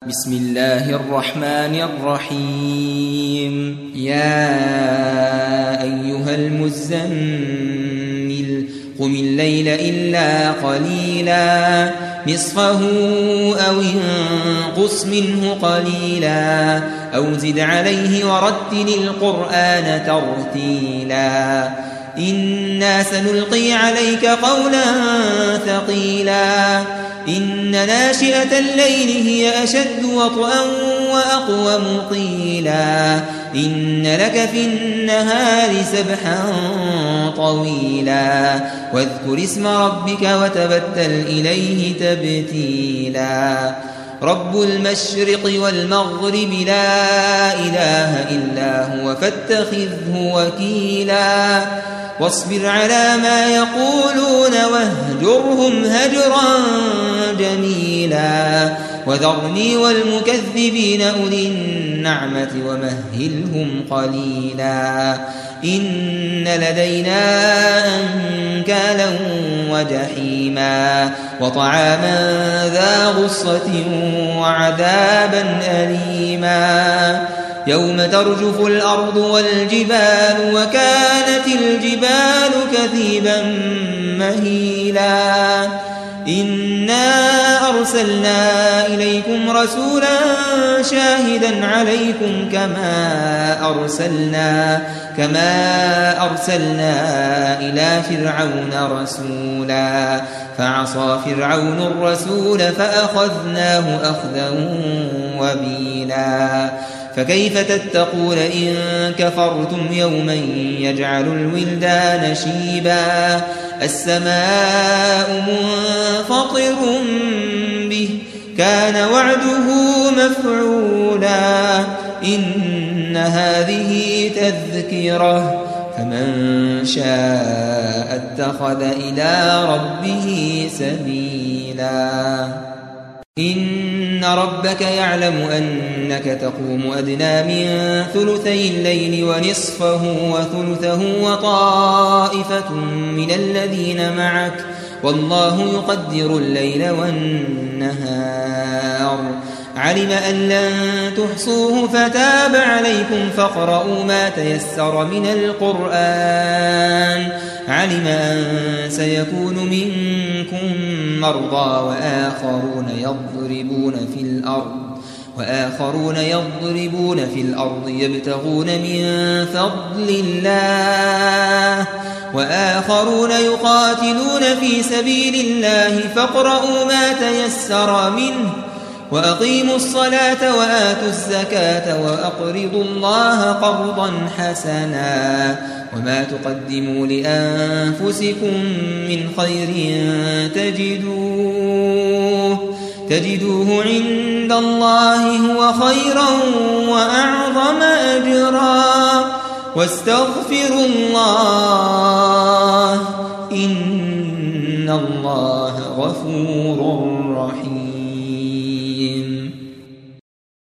بسم الله الرحمن الرحيم يا أيها المزمل قم الليل إلا قليلا نصفه أو انقص منه قليلا أو زد عليه ورتل القرآن ترتيلا إنا سنلقي عليك قولا ثقيلا إن ناشئة الليل هي أشد وطئا وأقوم قيلا إن لك في النهار سبحا طويلا واذكر اسم ربك وتبتل إليه تبتيلا رب المشرق والمغرب لا إله إلا هو فاتخذه وكيلا واصبر على ما يقولون واهجرهم هجرا جميلا وذرني والمكذبين أولي النعمة ومهلهم قليلا إن لدينا أنكالا وجحيما وطعاما ذا غصة وعذابا أليما يوم ترجف الأرض والجبال وكانت الجبال كثيبا مهيلا إنا أرسلنا إليكم رسولا شاهدا عليكم كما أرسلنا إلى فرعون رسولا فعصى فرعون الرسول فأخذناه أخذا وبيلا فكيف تتقون إن كفرتم يوما يجعل الولدان شيبا السماء منفطر به كان وعده مفعولا إن هذه تذكرة فمن شاء اتخذ إلى ربه سبيلا إن ربك يعلم أنك تقوم أدنى من ثلثي الليل ونصفه وثلثه وطائفة من الذين معك والله يقدر الليل والنهار علم أن لن تحصوه فتاب عليكم فاقرؤوا ما تيسر من القرآن علم أن سيكون منكم مرضى وآخرون يضربون في الأرض يبتغون من فضل الله وآخرون يقاتلون في سبيل الله فاقرؤوا ما تيسر منه وأقيموا الصلاة وآتوا الزكاة وأقرضوا الله قرضا حسنا وما تقدموا لأنفسكم من خير تجدوه عند الله هو خيرا وأعظم أجرا واستغفروا الله إن الله غفور رحيم